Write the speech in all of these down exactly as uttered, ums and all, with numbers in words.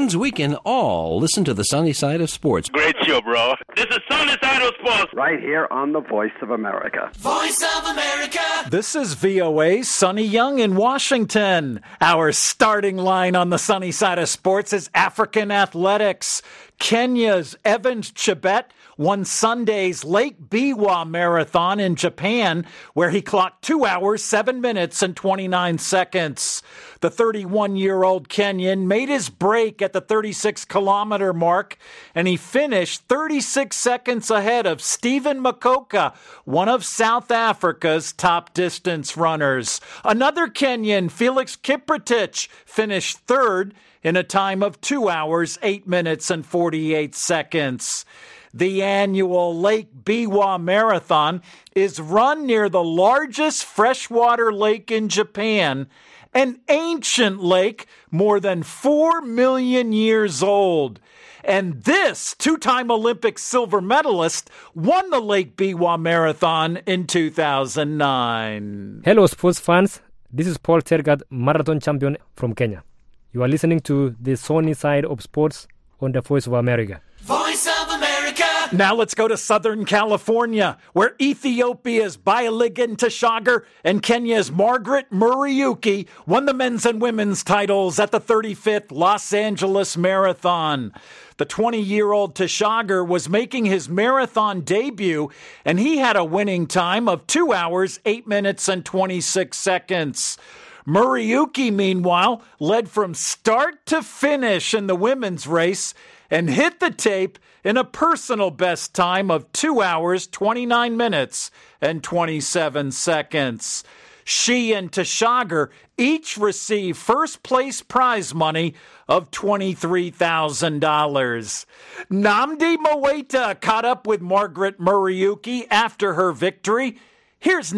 means we can all listen to the sunny side of sports. Great show, bro. This is Sunny Side of Sports. Right here on the Voice of America. Voice of America. This is V O A's Sonny Young in Washington. Our starting line on the sunny side of sports is African athletics. Kenya's Evans Chebet won Sunday's Lake Biwa Marathon in Japan, where he clocked two hours, seven minutes, and twenty-nine seconds. The thirty-one-year-old Kenyan made his break at the thirty-six kilometer mark, and he finished thirty-six seconds ahead of Stephen Makoka, one of South Africa's top distance runners. Another Kenyan, Felix Kiprotich, finished third in a time of two hours, eight minutes, and forty-eight seconds. The annual Lake Biwa Marathon is run near the largest freshwater lake in Japan, an ancient lake more than four million years old. And this two-time Olympic silver medalist won the Lake Biwa Marathon in two thousand nine. Hello, sports fans. This is Paul Tergat, marathon champion from Kenya. You are listening to the sunny side of sports on the Voice of America. Voice of America. Now let's go to Southern California, where Ethiopia's Bayaligan Tashagar and Kenya's Margaret Muriuki won the men's and women's titles at the thirty-fifth Los Angeles Marathon. The twenty-year-old Tashagar was making his marathon debut, and he had a winning time of two hours, eight minutes, and twenty-six seconds. Muriuki, meanwhile, led from start to finish in the women's race and hit the tape in a personal best time of two hours, twenty-nine minutes, and twenty-seven seconds. She and Tashagar each received first-place prize money of twenty-three thousand dollars. Namdi Mweta caught up with Margaret Muriuki after her victory. Here's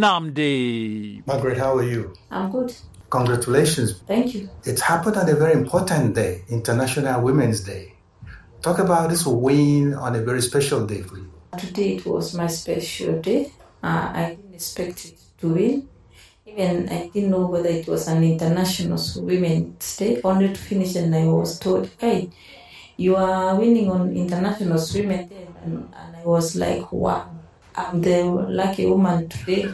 Namdi. Margaret, how are you? I'm good. Congratulations. Thank you. It's happened on a very important day, International Women's Day. Talk about this win on a very special day for you. Today it was my special day. Uh, I didn't expect it to win. Even I didn't know whether it was an International Women's Day. Only to finish and I was told, hey, you are winning on International Women's Day. And, and I was like, wow, I'm the lucky woman today.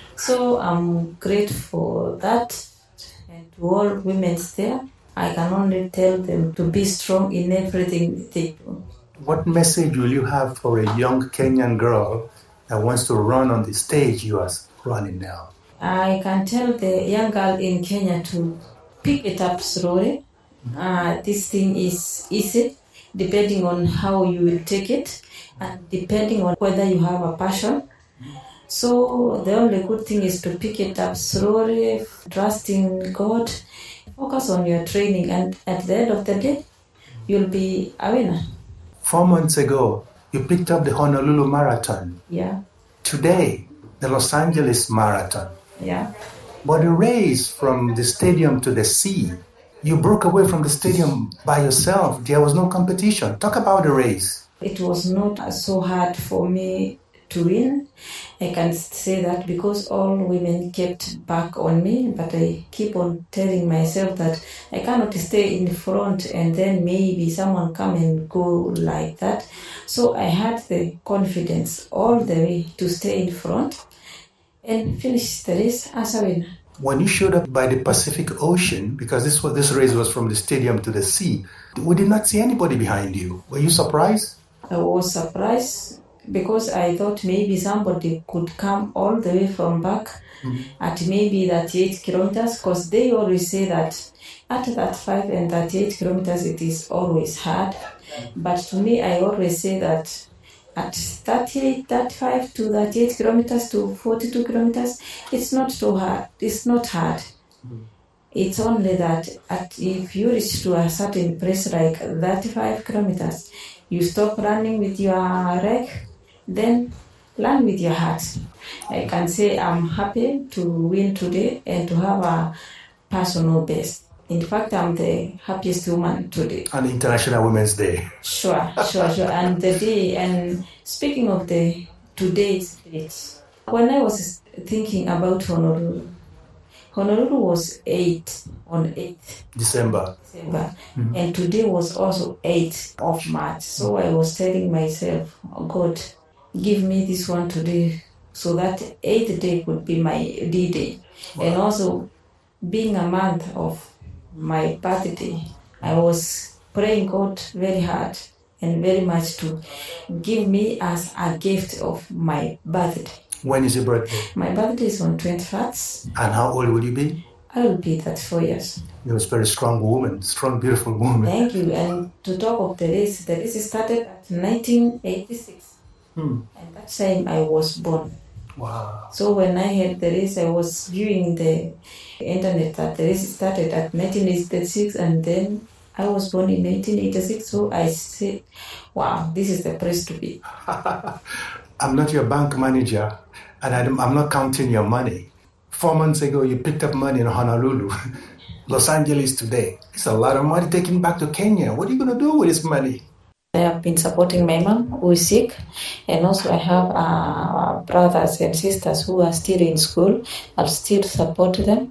So I'm grateful for that. And to all women there, I can only tell them to be strong in everything they do. What message will you have for a young Kenyan girl that wants to run on the stage you are running now? I can tell the young girl in Kenya to pick it up slowly. Uh, this thing is easy, depending on how you will take it and depending on whether you have a passion. So the only good thing is to pick it up slowly, trust in God, focus on your training, and at the end of the day, you'll be a winner. Four months ago, you picked up the Honolulu Marathon. Yeah. Today, the Los Angeles Marathon. Yeah. But the race from the stadium to the sea, you broke away from the stadium by yourself. There was no competition. Talk about the race. It was not so hard for me to win. I can say that because all women kept back on me, but I keep on telling myself that I cannot stay in front and then maybe someone come and go like that. So I had the confidence all the way to stay in front and finish the race as a winner. When you showed up by the Pacific Ocean, because this was, this race was from the stadium to the sea, we did not see anybody behind you. Were you surprised? I was surprised because I thought maybe somebody could come all the way from back mm-hmm. at maybe thirty-eight kilometers, because they always say that at thirty-five and thirty-eight kilometers it is always hard. But to me, I always say that at thirty-eight, thirty-five to thirty-eight kilometers to forty-two kilometers, it's not so hard. It's not hard. Mm-hmm. It's only that at, if you reach to a certain place like thirty-five kilometers, you stop running with your leg, then run with your heart. I can say I'm happy to win today and to have a personal best. In fact, I'm the happiest woman today. On International Women's Day. Sure, sure, sure. And the day, and speaking of the today's date, when I was thinking about Honolulu, Honolulu was eight on eighth December. December, mm-hmm. and today was also eighth of March. So I was telling myself, oh God, give me this one today, so that eighth day could be my D-Day. Wow. And also, being a month of my birthday, I was praying God very hard and very much to give me as a gift of my birthday. When is your birthday? My birthday is on twenty-first. And how old will you be? I will be thirty-four years. You're a very strong woman, strong, beautiful woman. Thank you. And to talk of the race, the race started at nineteen eighty-six. Hmm. And that time I was born. Wow. So when I had the race, I was viewing the internet that the race started at nineteen eighty-six, and then I was born in nineteen eighty-six. So I said, wow, this is the place to be. I'm not your bank manager, and I'm not counting your money. Four months ago, you picked up money in Honolulu. Los Angeles today. It's a lot of money taken back to Kenya. What are you going to do with this money? I have been supporting my mom who is sick, and also I have uh, brothers and sisters who are still in school. I'll still support them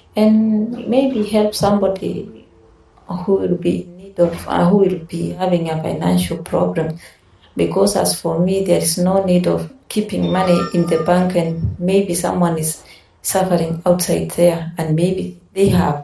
and maybe help somebody who will be in need of, uh, who will be having a financial problem. Because as for me, there is no need of keeping money in the bank, and maybe someone is suffering outside there, and maybe they have,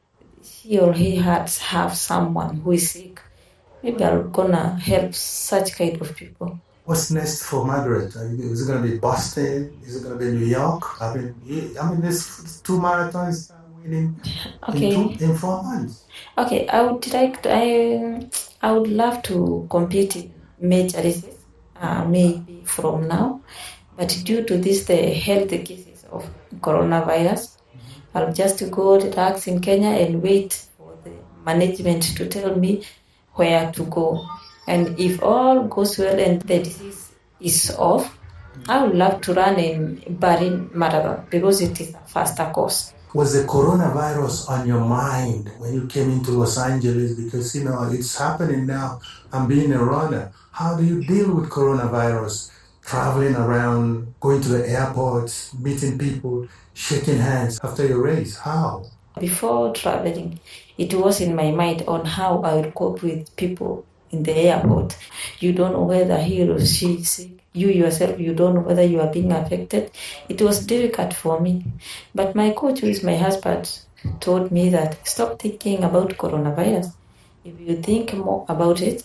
he or he has have someone who is sick. Maybe I'm gonna help such kind of people. What's next for Margaret? Is it gonna be Boston? Is it gonna be New York? I mean, I mean, there's two marathons winning okay. in, two, in four months. Okay, I would like to, I, I would love to compete in major races, uh, maybe from now, but due to this, the health cases of coronavirus, mm-hmm. I'll just go relax in Kenya and wait for the management to tell me where to go. And if all goes well and the disease is off, I would love to run in Berlin Marathon because it is a faster course. Was the coronavirus on your mind when you came into Los Angeles? Because, you know, it's happening now. I'm being a runner. How do you deal with coronavirus? Traveling around, going to the airports, meeting people, shaking hands after your race. How? Before traveling, it was in my mind on how I would cope with people in the airport. You don't know whether he or she is sick. You yourself, you don't know whether you are being affected. It was difficult for me. But my coach, who is my husband, told me that stop thinking about coronavirus. If you think more about it,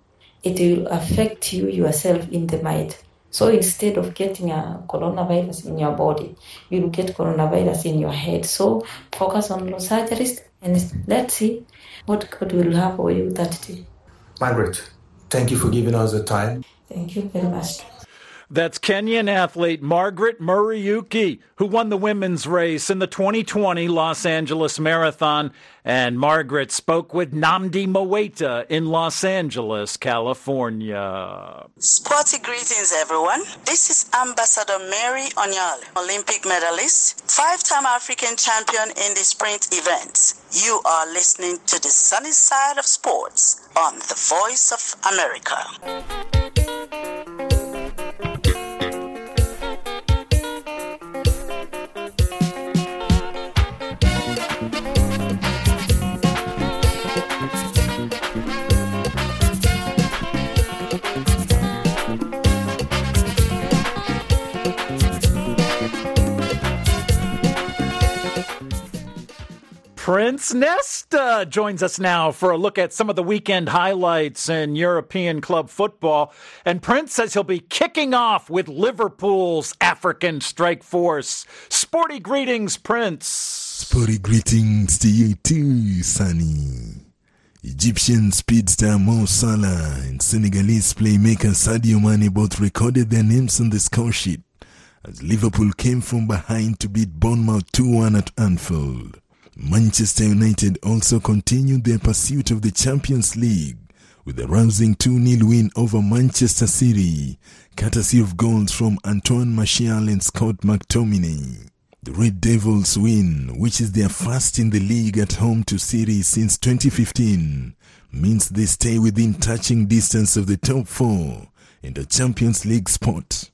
it will affect you yourself in the mind. So instead of getting a coronavirus in your body, you will get coronavirus in your head. So focus on those surgeries and let's see what God will have for you that day. Margaret, thank you for giving us the time. Thank you very much. That's Kenyan athlete Margaret Muriuki, who won the women's race in the twenty twenty Los Angeles Marathon. And Margaret spoke with Namdi Moeta in Los Angeles, California. Sporty greetings, everyone. This is Ambassador Mary Onyale, Olympic medalist, five-time African champion in the sprint events. You are listening to the sunny side of sports on the Voice of America. Prince Nesta joins us now for a look at some of the weekend highlights in European club football. And Prince says he'll be kicking off with Liverpool's African Strike Force. Sporty greetings, Prince. Sporty greetings to you too, Sonny. Egyptian speedster Mo Salah and Senegalese playmaker Sadio Mane both recorded their names on the score sheet as Liverpool came from behind to beat Bournemouth two one at Anfield. Manchester United also continued their pursuit of the Champions League with a rousing two nil win over Manchester City, courtesy of goals from Antoine Martial and Scott McTominay. The Red Devils win, which is their first in the league at home to City since twenty fifteen, means they stay within touching distance of the top four in the Champions League spot,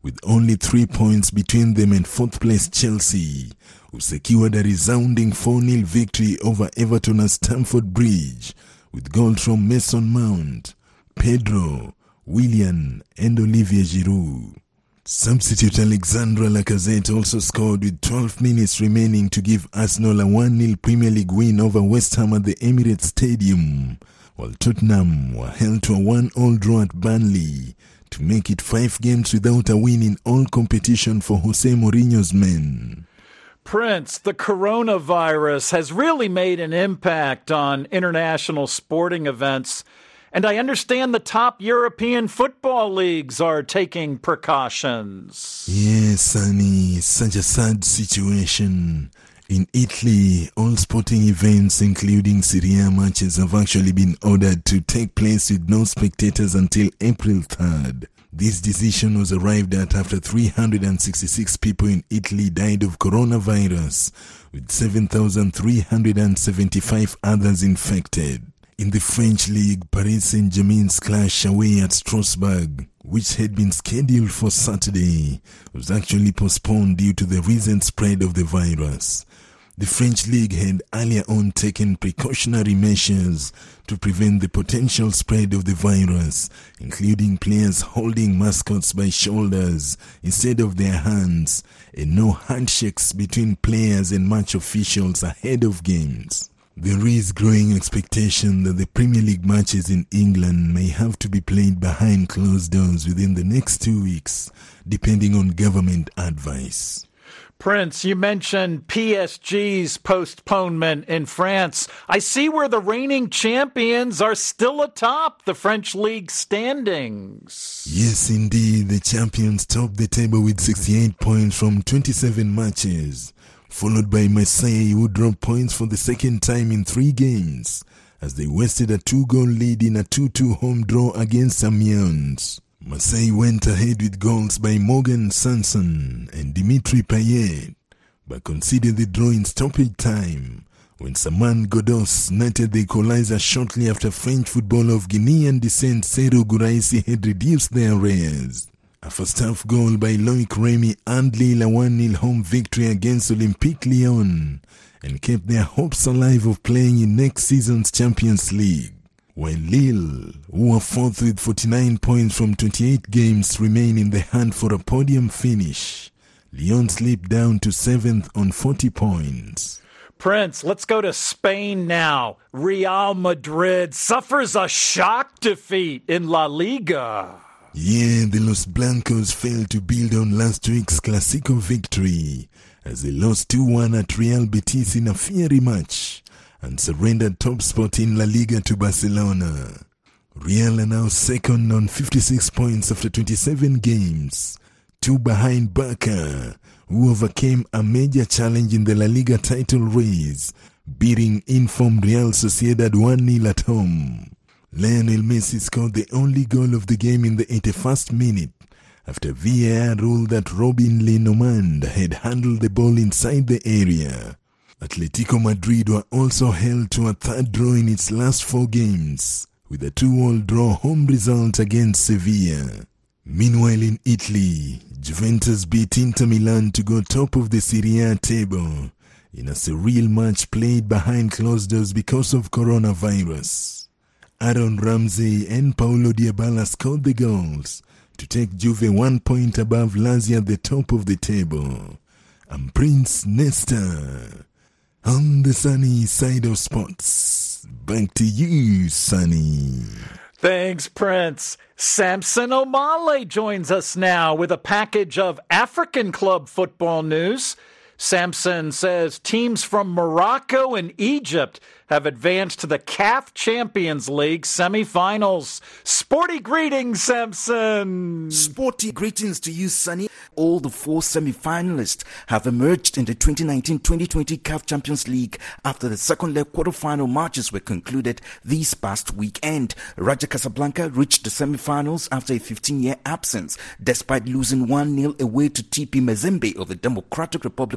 with only three points between them and fourth place Chelsea, who secured a resounding four nil victory over Everton at Stamford Bridge, with goals from Mason Mount, Pedro, Willian and Olivier Giroud. Substitute Alexandre Lacazette also scored with twelve minutes remaining to give Arsenal a one nil Premier League win over West Ham at the Emirates Stadium, while Tottenham were held to a one all draw at Burnley to make it five games without a win in all competition for Jose Mourinho's men. Prince, the coronavirus has really made an impact on international sporting events. And I understand the top European football leagues are taking precautions. Yes, Sonny, such a sad situation. In Italy, all sporting events, including Serie A matches, have actually been ordered to take place with no spectators until April third. This decision was arrived at after three hundred sixty-six people in Italy died of coronavirus, with seven thousand three hundred seventy-five others infected. In the French league, Paris Saint-Germain's clash away at Strasbourg, which had been scheduled for Saturday, was actually postponed due to the recent spread of the virus. The French league had earlier on taken precautionary measures to prevent the potential spread of the virus, including players holding mascots by shoulders instead of their hands, and no handshakes between players and match officials ahead of games. There is growing expectation that the Premier League matches in England may have to be played behind closed doors within the next two weeks, depending on government advice. Prince, you mentioned P S G's postponement in France. I see where the reigning champions are still atop the French league standings. Yes, indeed. The champions top the table with sixty-eight points from twenty-seven matches, followed by Marseille, who dropped points for the second time in three games, as they wasted a two-goal lead in a two two home draw against Amiens. Marseille went ahead with goals by Morgan Sanson and Dimitri Payet, but conceded the draw in stoppage time when Saman Ghoddos netted the equalizer shortly after French footballer of Guinean descent Serhou Guirassy had reduced their arrears. A first-half goal by Loic Remy earned Lille a one nil home victory against Olympique Lyon and kept their hopes alive of playing in next season's Champions League. While Lille, who are fourth with forty-nine points from twenty-eight games, remain in the hunt for a podium finish, Lyon slipped down to seventh on forty points. Prince, let's go to Spain now. Real Madrid suffers a shock defeat in La Liga. Yeah, the Los Blancos failed to build on last week's Clásico victory as they lost two one at Real Betis in a fiery match and surrendered top spot in La Liga to Barcelona. Real are now second on fifty-six points after twenty-seven games, two behind Barca, who overcame a major challenge in the La Liga title race, beating informed Real Sociedad one nil at home. Lionel Messi scored the only goal of the game in the eighty-first minute after V A R ruled that Robin Lenormand had handled the ball inside the area. Atletico Madrid were also held to a third draw in its last four games, with a two all draw home result against Sevilla. Meanwhile in Italy, Juventus beat Inter Milan to go top of the Serie A table in a surreal match played behind closed doors because of coronavirus. Aaron Ramsey and Paulo Dybala scored the goals to take Juve one point above Lazio at the top of the table. I'm Prince Nesta on the sunny side of sports. Back to you, Sunny. Thanks, Prince. Samson Omale joins us now with a package of African club football news. Samson says teams from Morocco and Egypt have advanced to the C A F Champions League semifinals. Sporty greetings, Samson. Sporty greetings to you, Sonny. All the four semi-finalists have emerged in the twenty nineteen twenty twenty C A F Champions League after the second leg quarter-final matches were concluded this past weekend. Raja Casablanca reached the semi-finals after a fifteen-year absence, despite losing one nil away to T P Mazembe of the Democratic Republic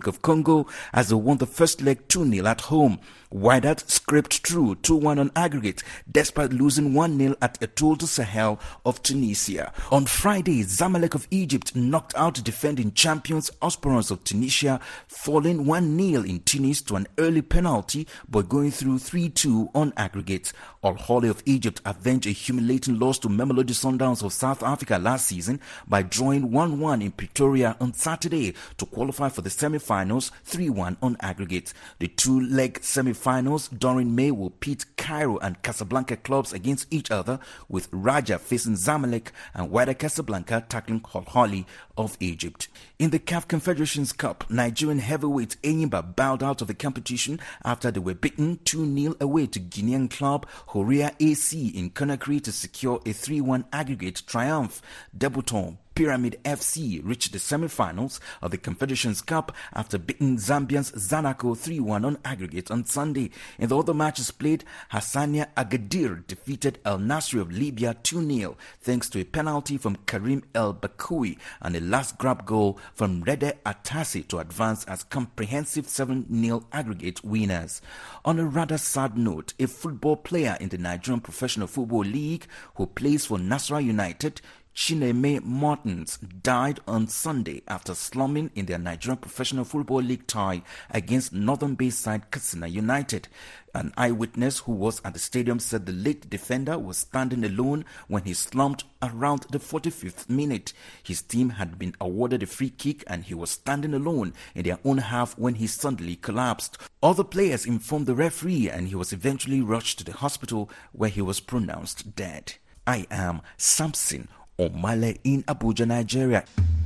of Congo as they won the first leg two nil at home. Wydad scraped through two one on aggregate despite losing one nil at Etoile du Sahel of Tunisia. On Friday, Zamalek of Egypt knocked out defending champions Esperance of Tunisia, falling one nil in Tunis to an early penalty but going through three two on aggregate. Al Ahly of Egypt avenged a humiliating loss to Mamelodi Sundowns of South Africa last season by drawing one one in Pretoria on Saturday to qualify for the semi-finals three one on aggregate. The two-leg semi-finals during May will pit Cairo and Casablanca clubs against each other, with Raja facing Zamalek and Wydad Casablanca tackling Al Ahly of Egypt. In the C A F Confederations Cup, Nigerian heavyweight Enyimba bowed out of the competition after they were beaten two nil away to Guinean club Horia A C in Conakry to secure a three one aggregate triumph. Debutant Pyramid F C reached the semi-finals of the Confederations Cup after beating Zambia's Zanaco three one on aggregate on Sunday. In the other matches played, Hassania Agadir defeated El Nasri of Libya two nil thanks to a penalty from Karim El Bakoui and a last grab goal from Rede Atasi to advance as comprehensive seven nil aggregate winners. On a rather sad note, a football player in the Nigerian Professional Football League who plays for Nasarawa United, Chineme Martins, died on Sunday after slumming in their Nigerian Professional Football League tie against northern-based side Katsina United. An eyewitness who was at the stadium said the late defender was standing alone when he slumped around the forty-fifth minute. His team had been awarded a free kick and he was standing alone in their own half when he suddenly collapsed. Other players informed the referee and he was eventually rushed to the hospital where he was pronounced dead. I am Samson Omale in Abuja, Nigeria.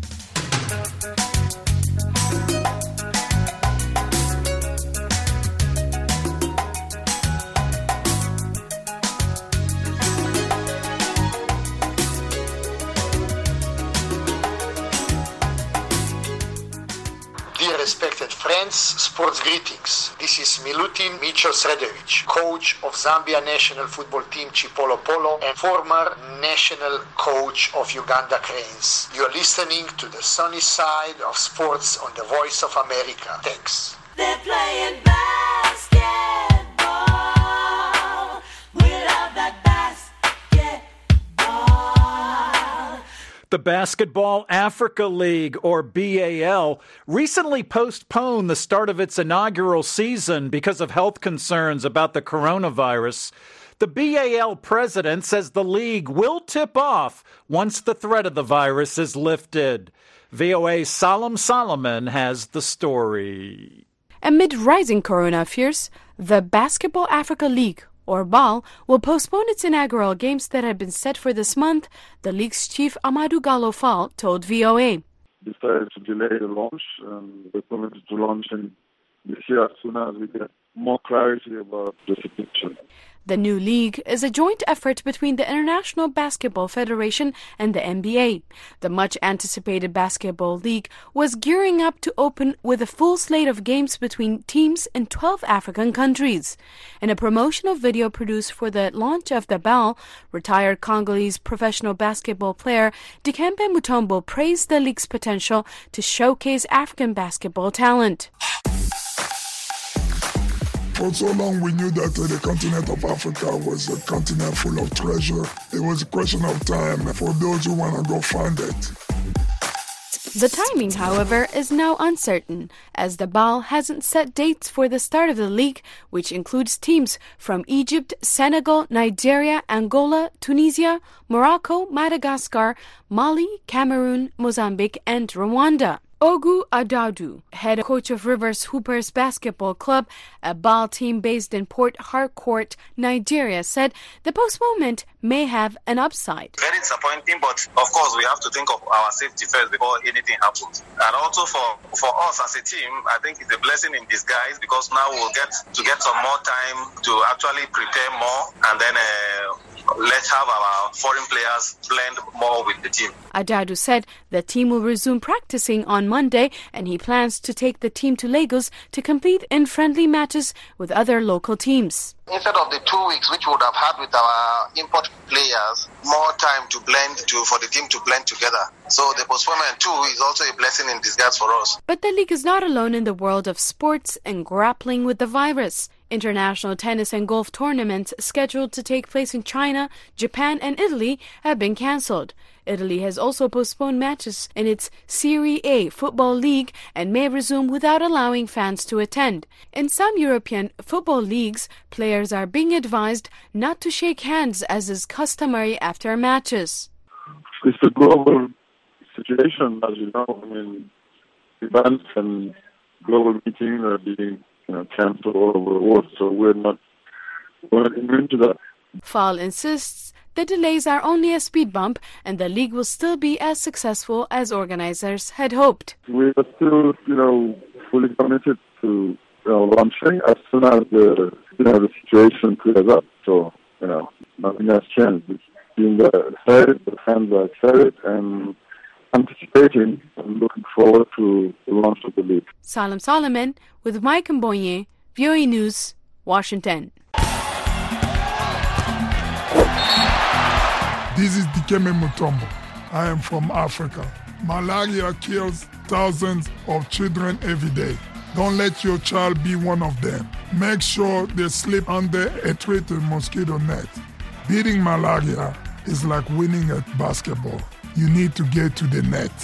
Dear respected friends, sports greetings. This is Milutin Micho Sredovic, coach of Zambia national football team Chipolo Polo and former national coach of Uganda Cranes. You are listening to the sunny side of sports on the Voice of America. Thanks. They're playing basketball. We love that basketball. The Basketball Africa League, or B A L, recently postponed the start of its inaugural season because of health concerns about the coronavirus. The B A L president says the league will tip off once the threat of the virus is lifted. V O A's Salam Solomon has the story. Amid rising corona fears, the Basketball Africa League, or B A L, will postpone its inaugural games that had been set for this month, the league's chief Amadou Gallo Fall told V O A. Decided to delay the launch. Um, we're going to launch in this year as soon as we get more clarity about the situation. The new league is a joint effort between the International Basketball Federation and the N B A. The much-anticipated basketball league was gearing up to open with a full slate of games between teams in twelve African countries. In a promotional video produced for the launch of the B A L, retired Congolese professional basketball player Dikembe Mutombo praised the league's potential to showcase African basketball talent. For so long, we knew that uh, the continent of Africa was a continent full of treasure. It was a question of time for those who want to go find it. The timing, however, is now uncertain, as the B A L hasn't set dates for the start of the league, which includes teams from Egypt, Senegal, Nigeria, Angola, Tunisia, Morocco, Madagascar, Mali, Cameroon, Mozambique, and Rwanda. Ogu Adadu, head coach of Rivers Hoopers Basketball Club, a B A L team based in Port Harcourt, Nigeria, said the postponement may have an upside. Very disappointing, but of course we have to think of our safety first before anything happens. And also for, for us as a team, I think it's a blessing in disguise because now we'll get to get some more time to actually prepare more and then uh, let's have our foreign players blend more with the team. Adadu said the team will resume practicing on Monday, and he plans to take the team to Lagos to compete in friendly matches with other local teams. Instead of the two weeks which we would have had with our import players, more time to blend to for the team to blend together. So the postponement too is also a blessing in disguise for us. But the league is not alone in the world of sports and grappling with the virus. International tennis and golf tournaments scheduled to take place in China, Japan, and Italy have been cancelled. Italy has also postponed matches in its Serie A football league and may resume without allowing fans to attend. In some European football leagues, players are being advised not to shake hands as is customary after matches. It's a global situation, as you know. I mean, events and global meetings are being you know, cancelled all over the world, so we're not, we're not immune to that. Fall insists the delays are only a speed bump and the league will still be as successful as organizers had hoped. We are still, you know, fully committed to you know, launching as soon as the, you know, the situation clears up. So, you know, nothing has changed. It's being excited, the fans are excited and anticipating and looking forward to the launch of the league. Salam Solomon with Mike Mbonye, V O A News, Washington. This is Dikeme Mutombo. I am from Africa. Malaria kills thousands of children every day. Don't let your child be one of them. Make sure they sleep under a treated mosquito net. Beating malaria is like winning at basketball. You need to get to the net.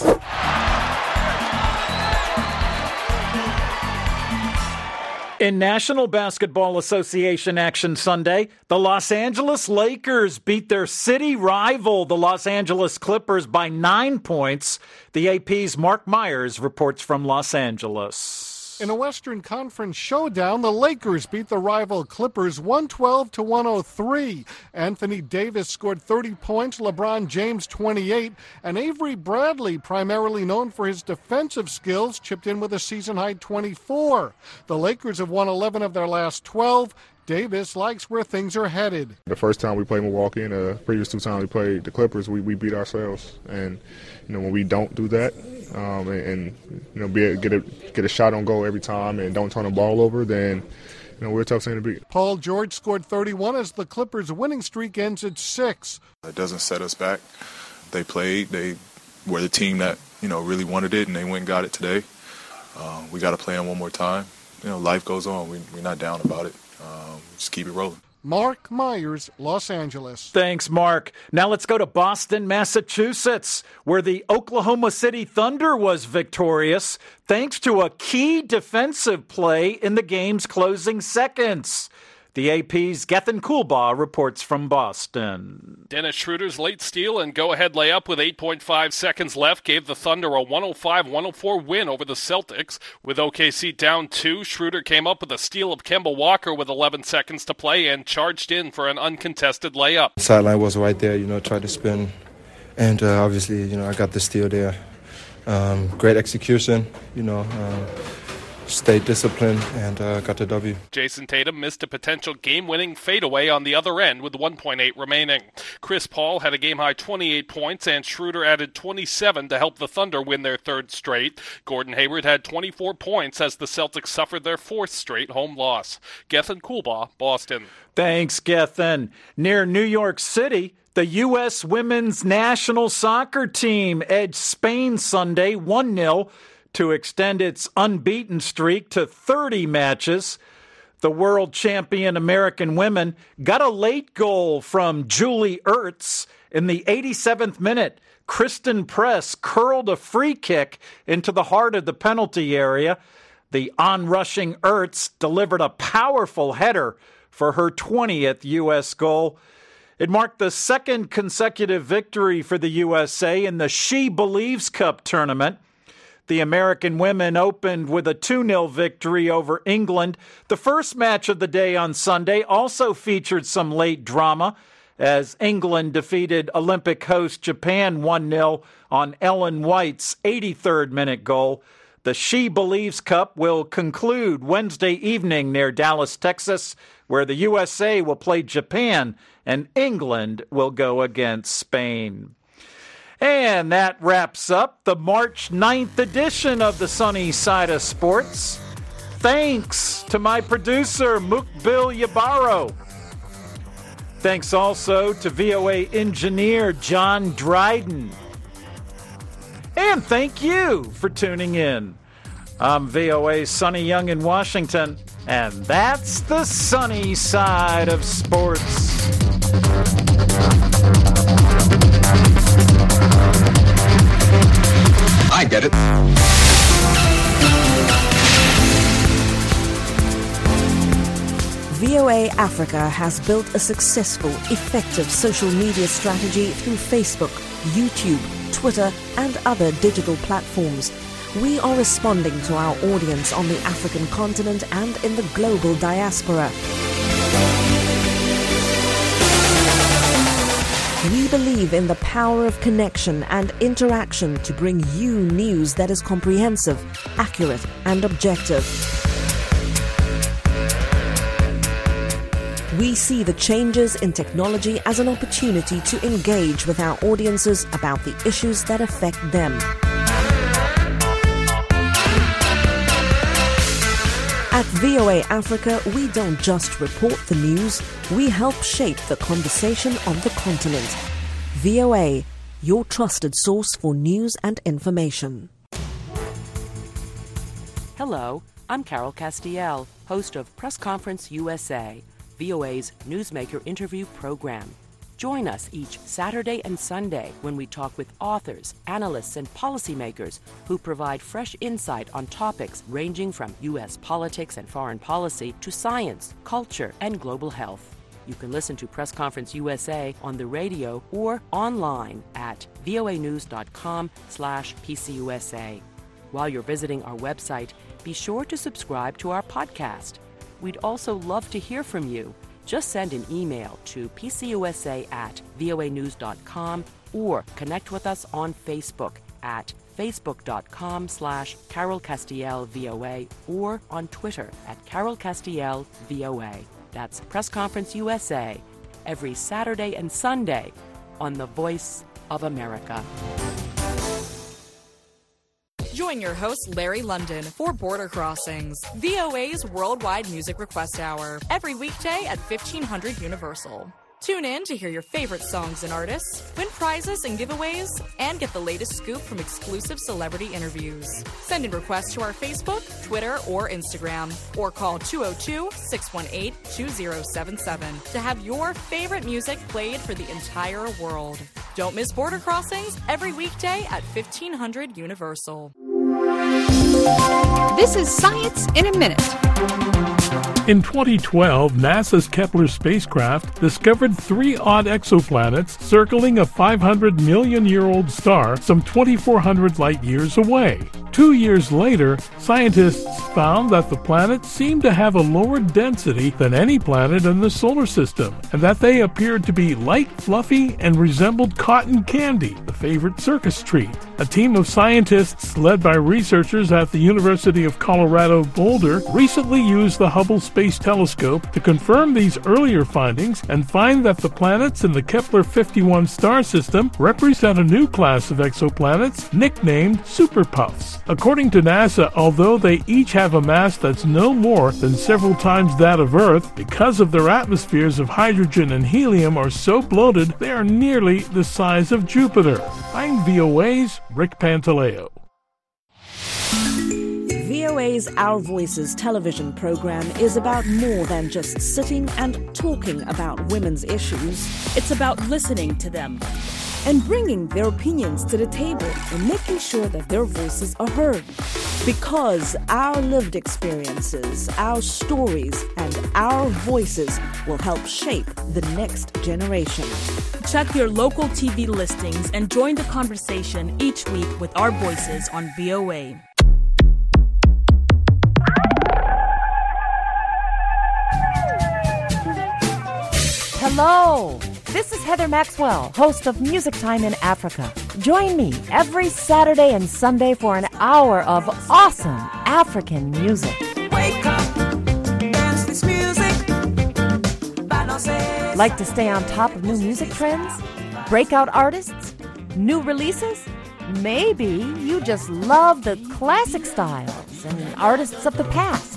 In National Basketball Association action Sunday, the Los Angeles Lakers beat their city rival, the Los Angeles Clippers, by nine points. The A P's Mark Myers reports from Los Angeles. In a Western Conference showdown, the Lakers beat the rival Clippers one twelve to one oh three. Anthony Davis scored thirty points, LeBron James twenty-eight, and Avery Bradley, primarily known for his defensive skills, chipped in with a season-high twenty-four. The Lakers have won eleven of their last twelve. Davis likes where things are headed. The first time we played Milwaukee and the previous two times we played the Clippers, we, we beat ourselves. And, you know, when we don't do that um, and, and, you know, be a, get, a, get a shot on goal every time and don't turn the ball over, then, you know, we're a tough team to beat. Paul George scored thirty-one as the Clippers' winning streak ends at six. It doesn't set us back. They played. They were the team that, you know, really wanted it, and they went and got it today. Uh, we got to play them one more time. You know, life goes on. We, we're not down about it. Um, just keep it rolling. Mark Myers, Los Angeles. Thanks, Mark. Now let's go to Boston, Massachusetts, where the Oklahoma City Thunder was victorious thanks to a key defensive play in the game's closing seconds. The A P's Gethin Coolbaugh reports from Boston. Dennis Schroeder's late steal and go-ahead layup with eight point five seconds left gave the Thunder a one oh five one oh four win over the Celtics. With O K C down two, Schroeder came up with a steal of Kemba Walker with eleven seconds to play and charged in for an uncontested layup. The sideline was right there, you know, tried to spin. And uh, obviously, you know, I got the steal there. Um, great execution, you know. Um, Stayed disciplined and uh, got the W. Jason Tatum missed a potential game-winning fadeaway on the other end with one point eight remaining. Chris Paul had a game-high twenty-eight points, and Schroeder added twenty-seven to help the Thunder win their third straight. Gordon Hayward had twenty-four points as the Celtics suffered their fourth straight home loss. Gethin Coolbaugh, Boston. Thanks, Gethin. Near New York City, the U S women's national soccer team edged Spain Sunday one nil to extend its unbeaten streak to thirty matches. The world champion American women got a late goal from Julie Ertz in the eighty-seventh minute. Kristen Press curled a free kick into the heart of the penalty area. The onrushing Ertz delivered a powerful header for her twentieth U S goal. It marked the second consecutive victory for the U S A in the She Believes Cup tournament. The American women opened with a two nil victory over England. The first match of the day on Sunday also featured some late drama as England defeated Olympic host Japan one nil on Ellen White's eighty-third minute goal. The She Believes Cup will conclude Wednesday evening near Dallas, Texas, where the U S A will play Japan and England will go against Spain. And that wraps up the March ninth edition of the Sunny Side of Sports. Thanks to my producer, Mukbil Yabaro. Thanks also to V O A engineer John Dryden. And thank you for tuning in. I'm V O A's Sonny Young in Washington, and that's the Sunny Side of Sports. I get it. V O A Africa has built a successful, effective social media strategy through Facebook, YouTube, Twitter, and other digital platforms. We are responding to our audience on the African continent and in the global diaspora. We believe in the power of connection and interaction to bring you news that is comprehensive, accurate, and objective. We see the changes in technology as an opportunity to engage with our audiences about the issues that affect them. At V O A Africa, we don't just report the news, we help shape the conversation on the continent. V O A, your trusted source for news and information. Hello, I'm Carol Castiel, host of Press Conference U S A, V O A's newsmaker interview program. Join us each Saturday and Sunday when we talk with authors, analysts, and policymakers who provide fresh insight on topics ranging from U S politics and foreign policy to science, culture, and global health. You can listen to Press Conference U S A on the radio or online at voanews.com slash PCUSA. While you're visiting our website, be sure to subscribe to our podcast. We'd also love to hear from you. Just send an email to pcusa at voanews.com or connect with us on Facebook at facebook.com slash Carol Castiel VOA or on Twitter at Carol Castiel VOA. That's Press Conference U S A every Saturday and Sunday on The Voice of America. Join your host, Larry London, for Border Crossings, V O A's worldwide music request hour, every weekday at fifteen hundred Universal. Tune in to hear your favorite songs and artists, win prizes and giveaways, and get the latest scoop from exclusive celebrity interviews. Send in requests to our Facebook, Twitter, or Instagram, or call two oh two, six one eight, two oh seven seven to have your favorite music played for the entire world. Don't miss Border Crossings every weekday at fifteen hundred Universal. This is Science in a Minute. In twenty twelve, NASA's Kepler spacecraft discovered three odd exoplanets circling a five hundred million year old star some twenty-four hundred light years away. Two years later, scientists found that the planets seemed to have a lower density than any planet in the solar system, and that they appeared to be light, fluffy, and resembled cotton candy, the favorite circus treat. A team of scientists led by researchers at the University of Colorado Boulder recently used the Hubble Space Telescope to confirm these earlier findings and find that the planets in the Kepler fifty-one star system represent a new class of exoplanets nicknamed superpuffs. According to NASA, although they each have a mass that's no more than several times that of Earth, because of their atmospheres of hydrogen and helium are so bloated, they are nearly the size of Jupiter. I'm V O A's Rick Pantaleo. V O A's Our Voices television program is about more than just sitting and talking about women's issues. It's about listening to them and bringing their opinions to the table and making sure that their voices are heard. Because our lived experiences, our stories, and our voices will help shape the next generation. Check your local T V listings and join the conversation each week with our voices on V O A. Hello, this is Heather Maxwell, host of Music Time in Africa. Join me every Saturday and Sunday for an hour of awesome African music. Wake up, dance this music. Like to stay on top of new music trends? Breakout artists? New releases? Maybe you just love the classic styles and artists of the past.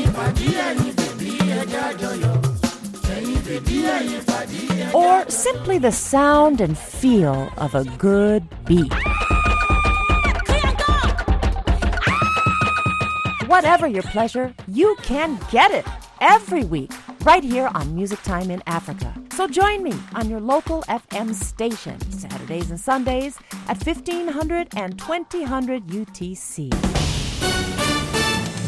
Or simply the sound and feel of a good beat. Whatever your pleasure, you can get it every week right here on Music Time in Africa. So join me on your local F M station Saturdays and Sundays at fifteen hundred and twenty hundred U T C.